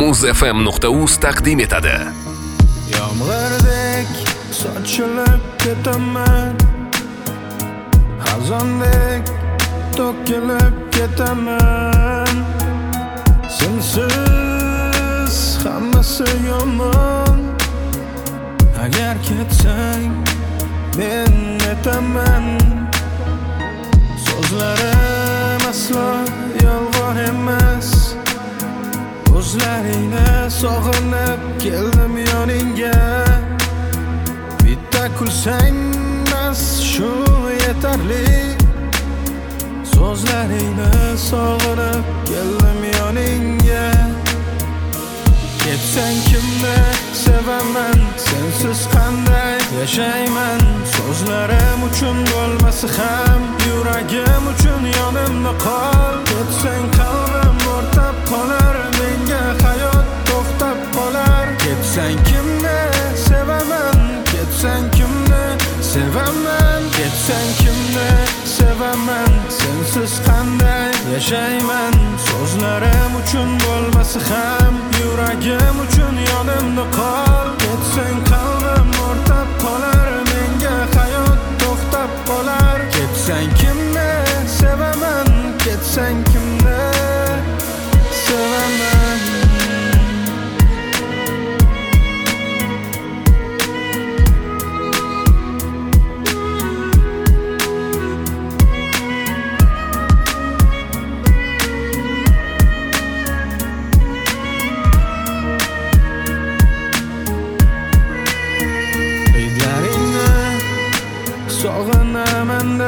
muzfm.uz taqdim etadi. Yomg'irdek sochilib ketaman, xazondek to'kilib ketaman. Sensiz hammasi yomon. Agar ketsang men netaman. So'zlarim aslo yolg'on emas. O'zlaringni sog'inib keldim yoningga. Bitta kulsang bas, shu yetarli. So'zlaringni sog'inib keldim yoningga. Ketsang kimni sevaman, sensiz qanday yashayman. So'zlarim uchun bo'lmasa ham yuragim uchun yonimda qol. Ketsang qalbim o'rtab qolar, menga hayot to'xtab qolar. Ketsang kimni sevaman, ketsang kimni sevaman. Ketsang kimni sevaman, sensiz qanday yashayman. So'zlarim uchun bo'lmasa ham yuragim uchun yonimda qol. Ketsang qalbim o'rtab qolar, menga hayot to'xtab qolar. Ketsang kimni sevaman, ketsang kimni sevaman. Sog'inaman-da,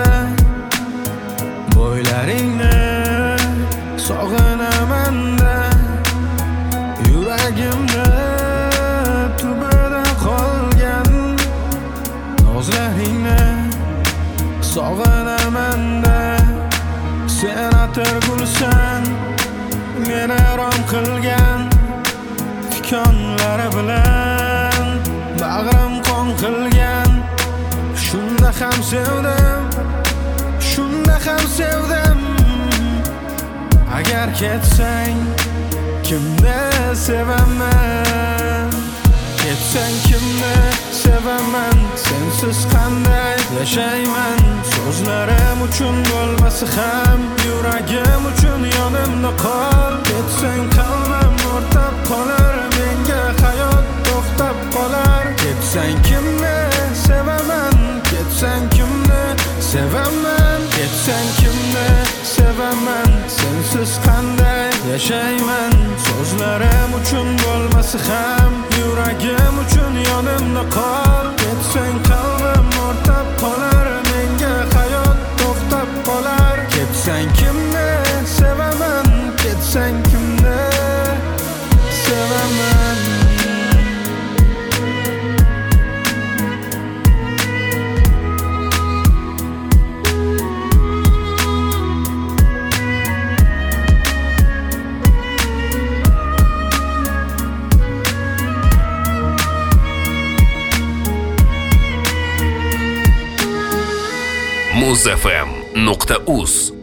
bo'ylaringni sog'inaman-da, yuragimda tubida qolgan nozlaringni sog'inaman-da. Sen atirgulsan, meni rom qilgan tikonlari bilan bag'rim qon qilgan. Shunda ham sevdim, shunda ham sevdim. Agar ketsang kimni sevaman, ketsang kimni sevaman. Sensiz qanday yashayman. So'zlarim uchun bo'lmasa ham yuragim uchun yonimda qol. Ketsang qalbim o'rtab qolar, menga hayot to'xtab qolar. Ketsang kimni sevaman, ketsang kimni sevaman. Ketsang kimni sevaman, sensiz qanday yashayman. So'zlarim uchun bo'lmasa ham yuragim uchun yonimda qol. Ketsang qalbim o'rtab qolar, menga hayot to'xtab qolar. Ketsang kimni sevaman, ketsang kimni sevaman. muzfm.uz